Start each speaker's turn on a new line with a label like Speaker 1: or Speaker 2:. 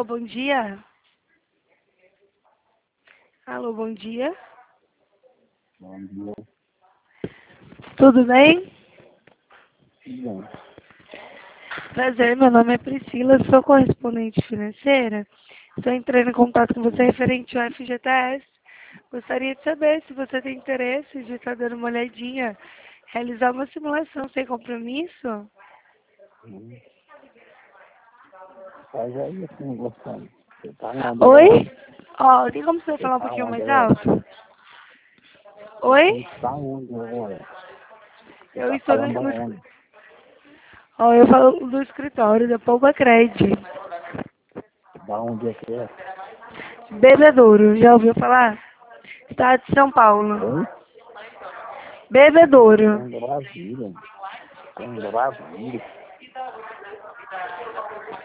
Speaker 1: Alô, bom dia. Alô, bom dia.
Speaker 2: Bom dia.
Speaker 1: Tudo bem?
Speaker 2: Bom,
Speaker 1: Prazer, meu nome é Priscila, sou correspondente financeira. Estou entrando em contato com você referente ao FGTS. Gostaria de saber se você tem interesse de estar dando uma olhadinha, realizar uma simulação sem compromisso.
Speaker 2: faz aí assim, gostando. Você tá onde agora?
Speaker 1: Oi? Ó, tem como você
Speaker 2: Você
Speaker 1: falar um
Speaker 2: tá
Speaker 1: pouquinho
Speaker 2: onde
Speaker 1: mais
Speaker 2: agora?
Speaker 1: alto?
Speaker 2: Você
Speaker 1: Oi?
Speaker 2: está onde agora? Você
Speaker 1: Eu
Speaker 2: tá
Speaker 1: estou
Speaker 2: falando
Speaker 1: no...
Speaker 2: aonde?
Speaker 1: Ó, eu falo do escritório da Poupa Cred.
Speaker 2: Da onde é que é?
Speaker 1: Bebedouro, já ouviu falar? Estado de São Paulo.
Speaker 2: Oi? Você é
Speaker 1: Bebedouro.
Speaker 2: em Brasília. Você é em Brasília.